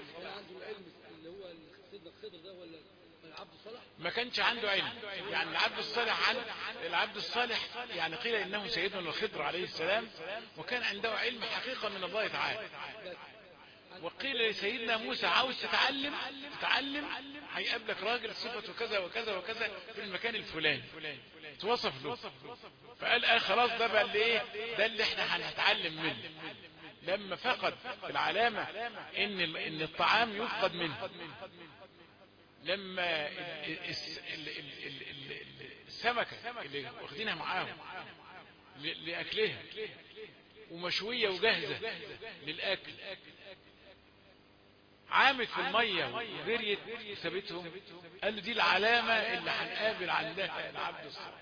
A: ما كانش عنده علم يعني العبد الصالح عن العبد الصالح يعني قيل انه سيدنا الخضر عليه السلام وكان عنده علم حقيقة من الله تعالى وقيل لسيدنا موسى عاوز تتعلم تتعلم هيقابلك راجل صفته كذا وكذا وكذا في المكان الفلاني توصف له. فقال اه خلاص ده بقى اللي ايه ده اللي احنا هنتعلم منه. لما فقد العلامة ان ان الطعام يفقد منه، لما السمكة اللي واخدينها معاهم لأكلها ومشوية وجاهزة للأكل عامت في المية وغريت وثبتهم، قال له دي العلامة اللي هنقابل عندها العبد الصالح.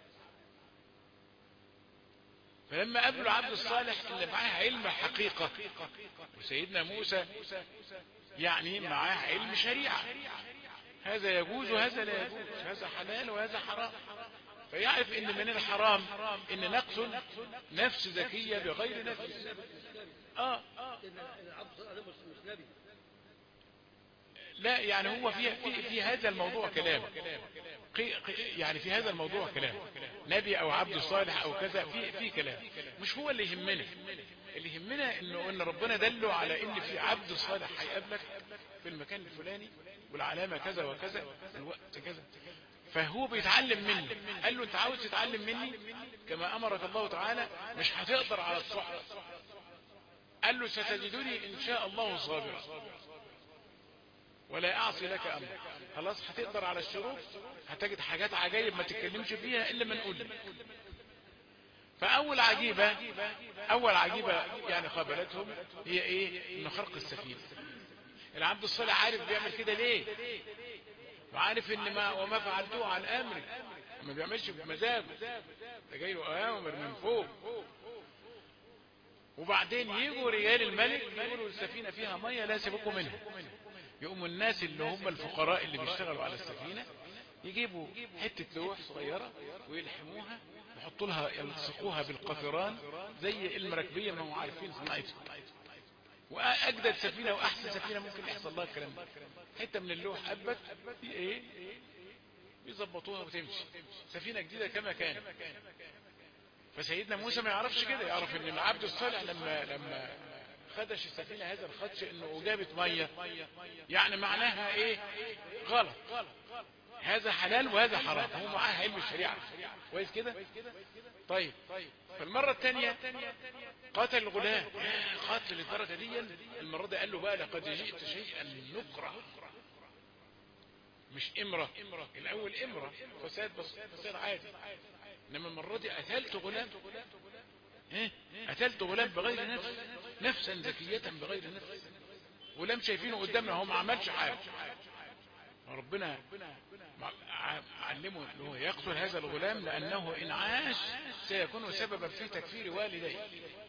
A: فلما قابلوا عبد الصالح اللي معاه علم حقيقة، وسيدنا موسى يعني معاه علم شريعة، هذا يجوز وهذا لا يجوز، هذا حلال وهذا حرام، فيعرف ان من الحرام ان نقتل نفس ذكية بغير نفس. اه لا يعني هو في في, في هذا الموضوع كلام، يعني في هذا الموضوع كلام نبي او عبد صالح او كذا، في في كلام مش هو اللي يهمنا. اللي يهمنا انه ان ربنا دله على ان في عبد صالح هيقابلك في المكان الفلاني والعلامة كذا وكذا الوقت كذا، فهو بيتعلم منه. قال له انت عاوز تتعلم مني كما امرك الله تعالى، مش هتقدر على الصحبة. قال له ستجدني ان شاء الله صابرا ولا اعصي لك امرك. خلاص هتقدر على الشروط، هتجد حاجات عجائب ما تتكلمش فيها الا ما نقول لك. فاول عجيبة اول عجيبة يعني قابلتهم هي ايه؟ انه خرق السفينة. العبد الصالح عارف بيعمل كده ليه، وعارف ان ما وما فعلته عن امري، ما بيعملش بمزاجه، ده جاي له اوامر من فوق. وبعدين يجوا رجال الملك يقولوا السفينة فيها مية لا سيبكم منها، يقوموا الناس اللي هم الفقراء اللي بيشتغلوا على السفينة يجيبوا حتة لوح صغيرة ويلحموها، يحطوا لها يلصقوها بالقطران زي المراكبية، ما هم عارفين صناعتهم. واجدد سفينة واحسن سفينة ممكن يحصل لها الكلام ده، حتة من اللوح قبت ايه يظبطوها وتمشي سفينة جديدة كما كان. فسيدنا موسى ما يعرفش كده، يعرف ان العبد الصالح لما لما خدش السفينة هذا الخدش انه اجابت مية، يعني معناها ايه؟ غلط، هذا حلال وهذا حرام. هو معاه علم الشريعة كويس كده. طيب فالمرة الثانية قاتل الغلام، قاتل للدرجة دي. المرة دي قال له بقى لقد جئت شيئا نكرا، مش امرة. الاول امرة فساد بس فساد عادي، انما المرة دي قتلت غلام. ايه قتلت غلام بغير نفس، نفسا ذكية بغير نفس. غلام شايفينه قدامنا هو ما عملش حاجة، ربنا علمه انه يقتل هذا الغلام لانه ان عاش سيكون سببا في تكفير والديه.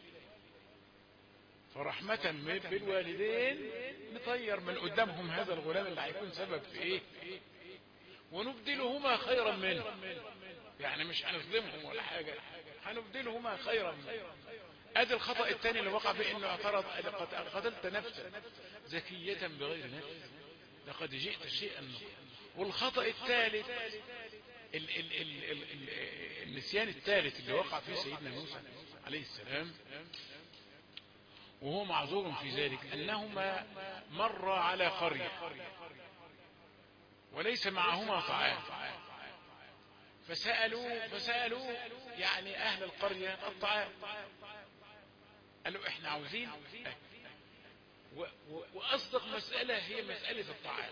A: فرحمة بالوالدين نطير من قدامهم هذا الغلام اللي هيكون سبب في ايه، ونبدلهما خيرا منه. يعني مش هنظلمهم ولا حاجة، هنبدلهما خيرا منه. ادي الخطأ الثاني اللي وقع فيه، انه اعترض قتلت نفسا زكية بغير نفس لقد جئت شيئا نكرا. والخطأ الثالث ال ال ال ال ال النسيان الثالث اللي وقع فيه سيدنا موسى عليه السلام، وهو معذور في ذلك، انهما مر على قرية وليس معهما طعام، فسألوا فسألوا يعني اهل القرية الطعام، قالوا احنا عاوزين. واصدق مسألة هي مسألة الطعام.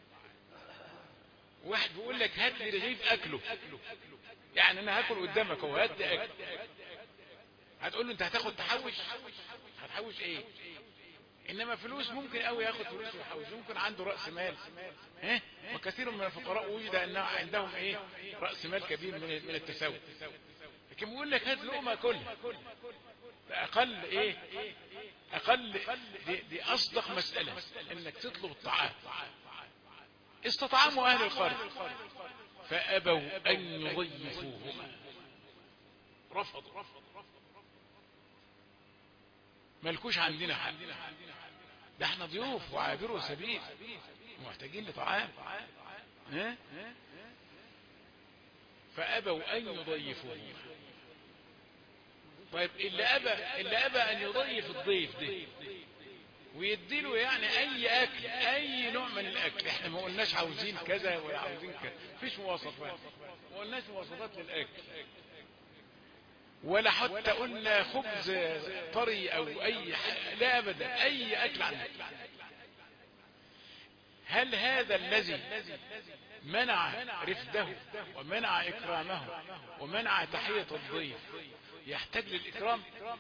A: واحد بيقول لك هات لي رغيف اكله، يعني انا هاكل قدامك اهو، هات لي اكل. هتقول له انت هتاخد تحوش، هتحوش ايه؟ انما فلوس ممكن قوي ياخد فلوس ويحوش، ممكن عنده راس مال. ها وكثير من الفقراء وجد ان عندهم ايه راس مال كبير من من التساؤل، لكن بيقول لك هات لقمه كلها. اقل ايه اقل دي, دي اصدق مسألة انك تطلب الطعام. استطعموا اهل القرية فابوا ان يضيفوهما، رفضوا، مالكوش عندنا حق، ده احنا ضيوف وعابروا سبيل محتاجين لطعام. ها فابوا ان يضيفوهما. طيب اللي ابى اللي ابى ان يضيف الضيف ده ويديله يعني اي اكل، اي نوع من الاكل. احنا ما قلناش عاوزين كذا ولا عاوزين كذا، مفيش مواصفات، ما قلناش مواصفات للاكل، ولا حتى قلنا خبز طري او اي، لا ابدا، اي اكل عندك. هل هذا الذي منع رفده ومنع اكرامه ومنع تحية الضيف يحتاج للاكرام،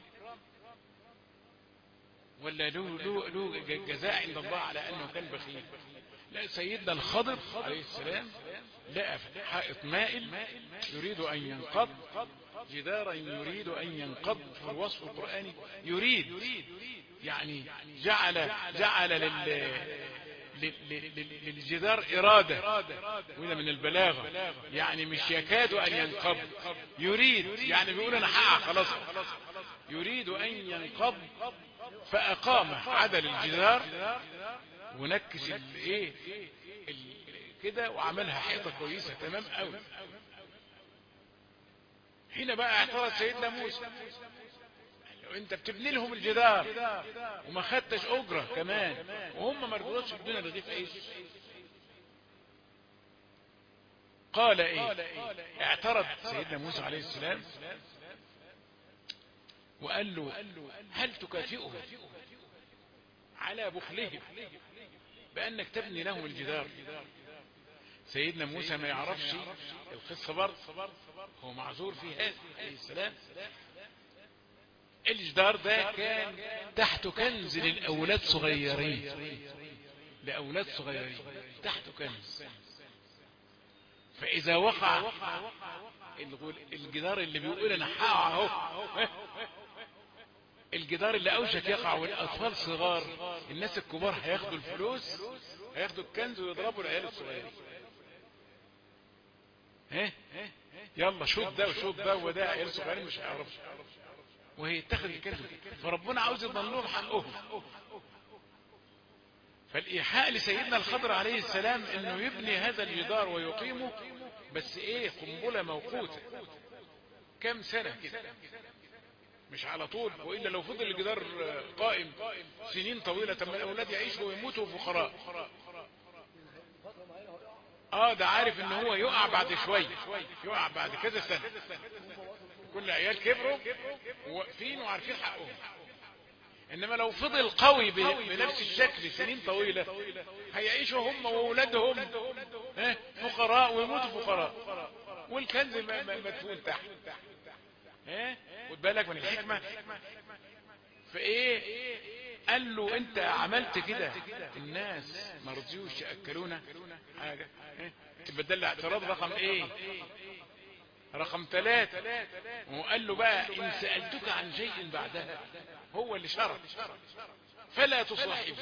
A: ولا له له له جزاء عند الله على انه كان بخيل؟ لا، سيدنا الخضر عليه السلام لقى حائط مائل يريد ان ينقض، جدارا يريد ان ينقض، في الوصف القرآني يريد، يعني جعل جعل لل للجدار إرادة، وده من البلاغة، يعني مش يكاد أن ينقض، يريد، يعني بيقول أنا حقق خلاص، يريد أن ينقض، فأقام عدل الجدار ونكس الايه كده وعملها حيطة كويسة تمام قوي. هنا بقى اعترض سيدنا موسى، لو انت بتبني لهم الجدار وما خدتش اجره كمان وهم ما رضوش يدونا رغيف عيش، قال ايه؟ اعترض سيدنا موسى عليه السلام وقال له هل تكافئه على بخلهم بانك تبني لهم الجدار؟ سيدنا موسى ما يعرفش القصه برضه، هو معذور في هذا عليه السلام. الجدار ده كان تحته كنز للأولاد صغيرين، لأولاد صغيرين تحته كنز، فإذا وقع الجدار اللي بيقول أنا حقع اهو، الجدار اللي أوشك يقع والأطفال صغار، الناس الكبار هياخدوا الفلوس، هياخدوا الكنز ويضربوا العيال الصغيرين. ها يلا شوف ده وشوف ده وده، عيال صغيرين مش هيعرفوا، وهي اتخذ الكنز، فربنا عاوز يضمن لهم حقهم. فالإيحاء لسيدنا الخضر عليه السلام انه يبني هذا الجدار ويقيمه، بس ايه، قنبلة موقوتة كم سنة كده، مش على طول، وإلا لو فضل الجدار قائم سنين طويلة طب الأولاد يعيشوا ويموتوا فقراء. اه ده عارف ان هو يقع بعد شوية، يقع بعد كذا سنة، كل عيال كبروا وواقفين وعارفين حقهم. انما لو فضل قوي بنفس الشكل سنين طويلة هيعيشوا هم واولادهم فقراء ويموتوا فقراء والكنز مدفون تحت. ها خد بالك من الحكمة. فايه قال له انت عملت كده الناس ما رضيوش ياكلونا حاجة، تبقى ده الاعتراض رقم ايه، رقم ثلاثة. وقال له بقى ان سألتك عن شيء بعدها، هو اللي شرط فلا تصاحب.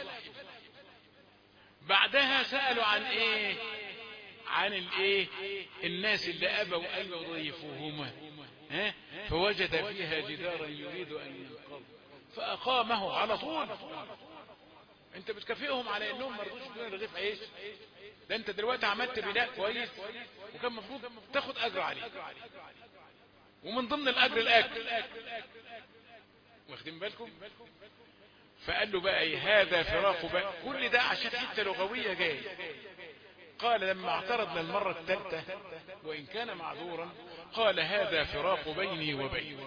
A: بعدها سألوا عن ايه، عن الايه، الناس اللي ابوا ان يضيفوهما، ها فوجد فيها جدارا يريد ان ينقض فاقامه على طول. انت بتكافئهم على انهم ما رضوش يدون رغيف عيش، ده انت دلوقتي عملت بناء كويس وكان المفروض تاخد اجر عليه، ومن ضمن الاجر الاكل، واخدين بالكم؟ فقال له بقى ايه، هذا فراق بقى، كل ده عشان حته لغويه جاي. قال لما اعترض للمره الثالثه وان كان معذورا، قال هذا فراق بيني وبينك.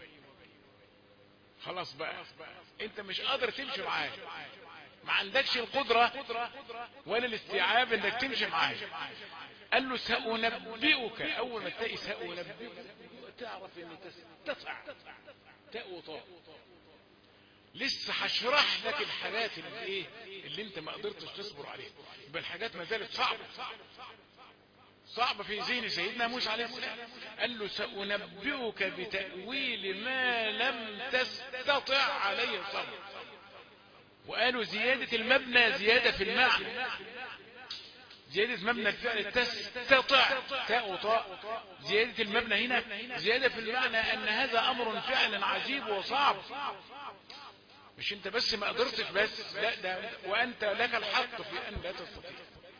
A: خلاص بقى انت مش قادر تمشي معاه، ما عندكش القدرة ولا الاستيعاب انك تمشي معاه. قال له سأنبئك، اول ما تلاقي سأنبئك تعرف ان تسع تاء وطاء، لسه هشرح لك الحاجات اللي ايه اللي انت ما قدرتش تصبر عليها، يبقى الحاجات ما زالت صعبة صعبة في ذهن سيدنا موسى عليه السلام. قال له سأنبئك بتأويل ما لم تستطع عليه صبر. وقالوا زيادة المبنى زيادة في المعنى، زيادة مبنى الفعل تستطع تاء وطاء، زيادة المبنى هنا زيادة في المعنى ان هذا امر فعلا عجيب وصعب، مش انت بس ما قدرتش بس، لا ده وانت لك الحق في ان لا تستطيع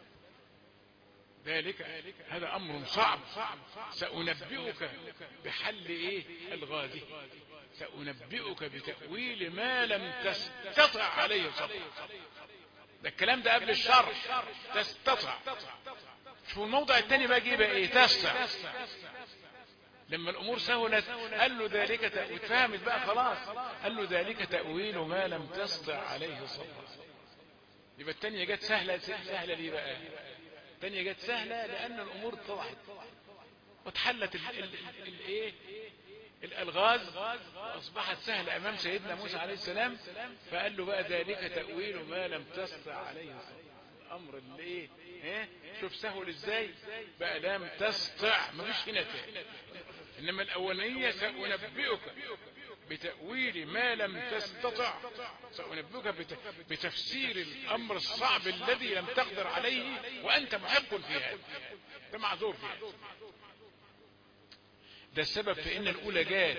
A: ذلك، هذا امر صعب. سأنبئك بحل ايه الغاده، سأنبئك بتأويل ما لم تستطع عليه صبرا. ده الكلام ده قبل الشرح. تستطع. شوف الموضع الثاني بقى جه بقى ايه؟ تستطع. لما الامور سهلت قال له ذلك تأويل، اتفهمت بقى خلاص، قال له ذلك تأويل ما لم تستطع عليه صبرا. يبقى الثانيه جت سهله. سهله ليه بقى؟ الثانيه جت سهله لان الامور اتضحت واتحلت الايه الالغاز واصبحت سهله امام سيدنا موسى عليه السلام. فقال له بقى ذلك تأويل ما لم تستطع عليه صبرا. الامر اللي ايه ايه شوف سهل ازاي بقى لم تستطع، مفيش هنا تاني. انما الاولانيه سأنبئك بتأويل ما لم تستطع، سأنبئك بتفسير الامر الصعب الذي لم تقدر عليه وانت محق في هذا، ده معذور في هذا. ده السبب في ان الاولى جاء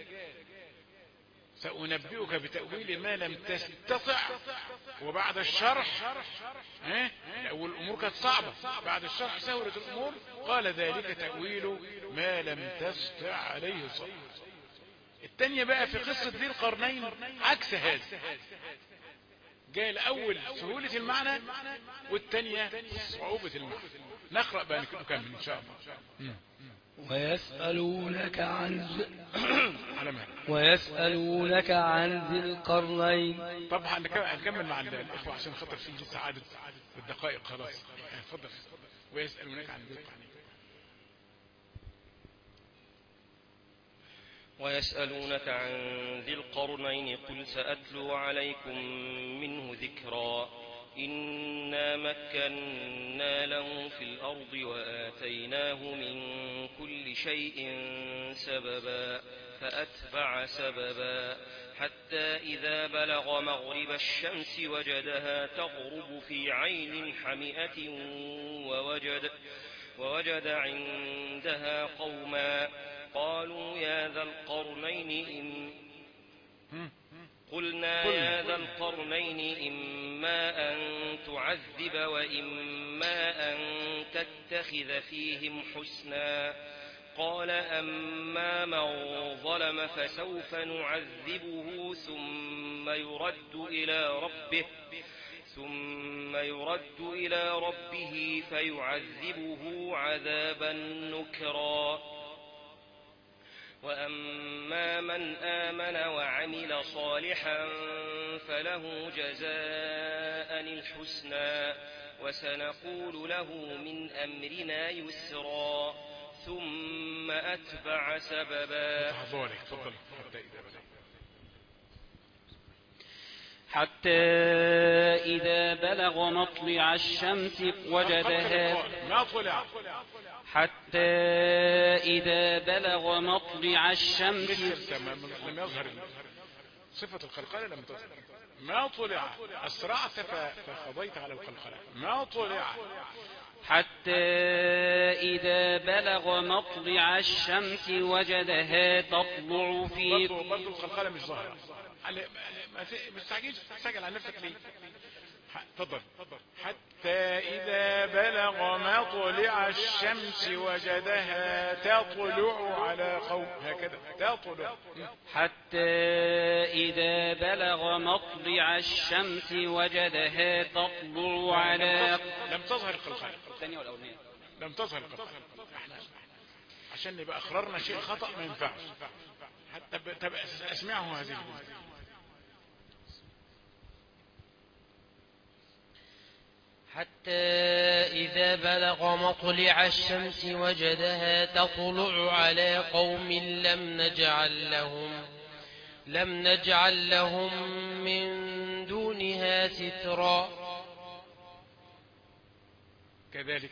A: سأنبئك بتأويل ما لم تستطع، وبعد الشرح ها اول الامور كانت صعبة، بعد الشرح سهلت الامور. قال ذلك تأويل ما لم تستطع عليه صبرا. الثانية بقى في قصة ذي القرنين عكس هذا، جاء الاول سهولة المعنى والثانية صعوبة المعنى. نقرأ بقى نكمل ان شاء الله.
I: ويسألونك عن ويسألونك عن ذي القرنين.
A: طبعا هنكمل مع الاخوة عشان خاطر فيه سعادة الدقائق خلاص. اتفضل. ويسألونك عن ذي القرنين.
L: ويسألونك عن ذي القرنين قل سأتلو عليكم منه ذكرا. إنا مكنا له في الأرض وآتيناه من كل شيء سببا فأتبع سببا حتى إذا بلغ مغرب الشمس وجدها تغرب في عين حمئة ووجد, ووجد عندها قوما قالوا يا ذا القرنين إن قلنا يا ذا القرنين إما أن تعذب وإما أن تتخذ فيهم حسنا. قال أما من ظلم فسوف نعذبه ثم يرد إلى ربه ثم يرد إلى ربه فيعذبه عذابا نكرا. وأما من آمن وعمل صالحا فله جزاء الحسنى وسنقول له من أمرنا يسرا ثم أتبع سببا.
M: حتى إذا بلغ مطلع الشمس وجدها حتى إذا بلغ مطلع الشمس
A: لم يظهر صفة القلقلة، لم تظهر. ما طلع أسرعت فقضيت على القلقلة. ما طلع
M: حتى إذا بلغ مطلع الشمس وجدها تطلع في
A: برضو القلقلة مش ظاهرة. مستعجل مستعجل على نفسك ليه؟ تفضل. حتى إذا بلغ مطلع الشمس وجدها تطلع على قوم. هكذا تطلع.
M: حتى إذا بلغ مطلع الشمس وجدها تطلع على
A: لم تظهر القلقلة.
M: الثانية والأولانية
A: لم تظهر القلقلة. عشان نبقى أخررنا شيء خطأ ما ينفعش. حتى تبقى أسمعه هذه الجزء.
N: حتى إذا بلغ مطلع الشمس وجدها تطلع على قوم لم نجعل لهم لم نجعل لهم من دونها سترا.
A: كذلك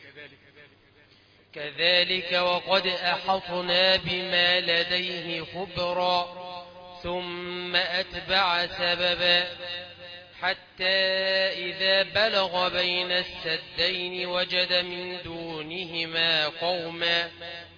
N: كذلك وقد أحطنا بما لديه خبرا ثم أتبع سببا حتى إذا بلغ بين السدين وجد من دونهما قوما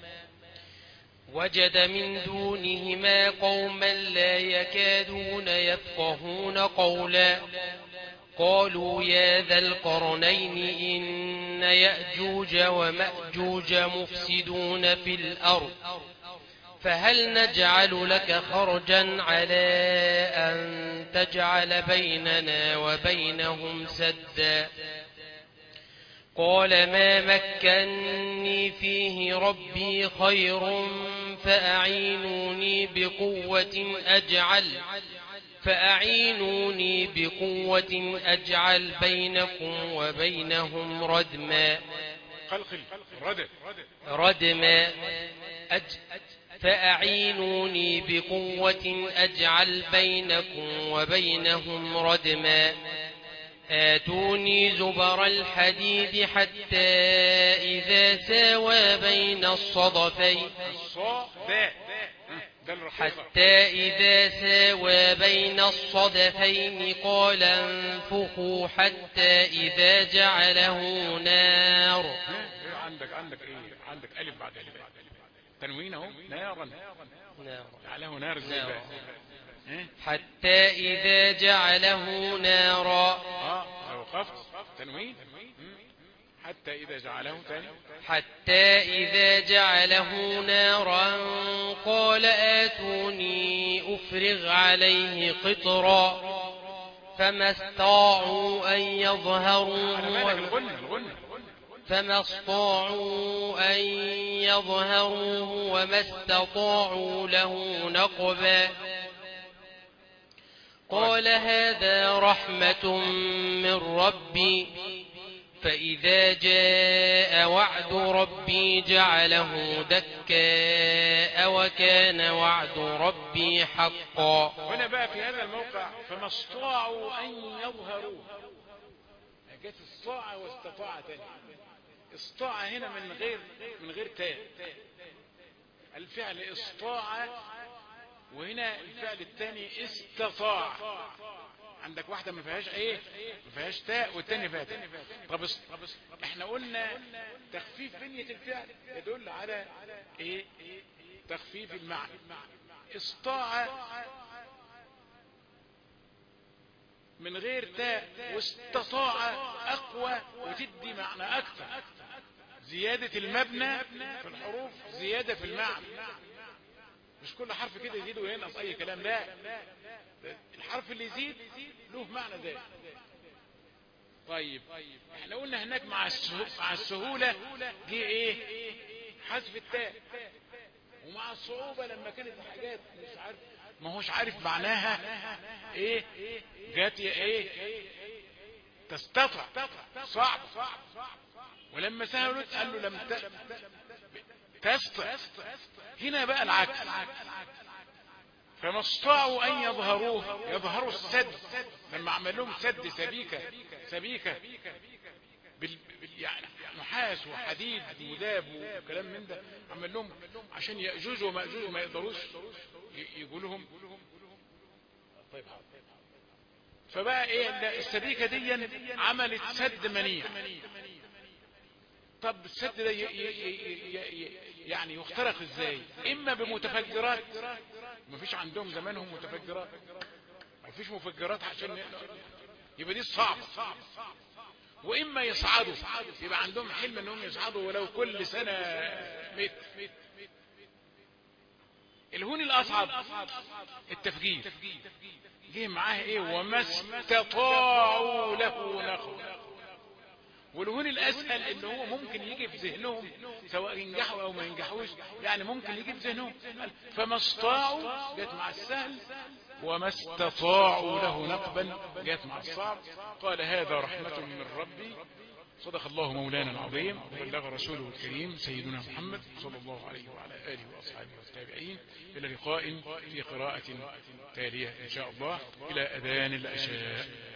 N: وجد من دونهما قوما لا يكادون يفقهون قولا. قالوا يا ذا القرنين إن يأجوج ومأجوج مفسدون في الأرض فهل نجعل لك خرجا على أن تجعل بيننا وبينهم سدا قال ما مكني فيه ربي خير فأعينوني بقوة أجعل فأعينوني بقوة أجعل بينكم وبينهم ردما ردما أج فأعينوني بقوة أجعل بينكم وبينهم ردما آتوني زبر الحديد حتى إذا ساوى بين الصدفين حتى إذا ساوى بين الصدفين قال انفخوا حتى إذا جعله نار.
A: عندك عندك ايه عندك ألف بعد ألف تنوين اهو نارا جعله نار ازاي بقى
N: حتى إذا جعله نارا
A: اه وقفت تنوين حتى إذا جعله تاني
N: حتى إذا جعله نارا قال آتوني أفرغ عليه قطرا فما استطاعوا أن يظهروه فما استطاعوا أن يظهروه وما استطاعوا له نقبا قال هذا رحمة من ربي فإذا جاء وعد ربي جعله دكاء وكان وعد ربي حقا.
A: هنا بقى في هذا الموقع فما استطاعوا أن يظهروه جت استطاع واستطاع تاني استطاع هنا من غير من غير تاء الفعل استطاع وهنا الفعل الثاني استطاع عندك واحدة ما فيهاش ايه ما فيهاش تاء والتاني فيها تاء. طب احنا قلنا تخفيف بنية الفعل يدل على ايه تخفيف المعنى. استطاع من غير تاء واستطاع اقوى وتدي معنى اكثر زيادة المبنى في الحروف زيادة في المعنى مش كل حرف كده يزيد وينقص اي كلام لا الحرف اللي يزيد له معنى ذلك. طيب احنا قلنا هناك مع مع السهولة جه ايه حذف التاء ومع الصعوبة لما كانت الحاجات مش عارف ما هوش عارف معناها ايه جات ايه تستطع صعب ولما سهلت قال له لم تستطع. هنا بقى العكس فما استطاعوا ان يظهروه يظهروا السد لما عمل لهم سد سبيكة سبيكة بال يعني نحاس وحديد وذاب وكلام من ده عمل لهم عشان يأجوج ومأجوج ما يقدروش يقولهم. طيب فبقى ايه السبيكة دي عملت سد منيع. طب السد ده يعني يخترق ازاي؟ اما بمتفجرات مفيش عندهم زمانهم متفجرات مفيش مفجرات عشان يبقى دي الصعب واما يصعدوا يبقى عندهم حلم انهم يصعدوا ولو كل سنة متر. الهون الاصعب التفجير جه معاه ايه وما استطاعوا له نقبا. والهون الاسهل ان هو ممكن يجي في ذهنهم سواء ينجحوا او ما ينجحوش يعني ممكن يجي في ذهنهم فما استطاعوا جت مع السهل وما استطاعوا له نقبا جت مع الصعب. قال هذا رحمة من ربي. صدق الله مولانا العظيم وبلغ رسوله الكريم سيدنا محمد صلى الله عليه وعلى آله وأصحابه والتابعين. إلى لقاء في قراءة تالية إن شاء الله إلى أذان العشاء.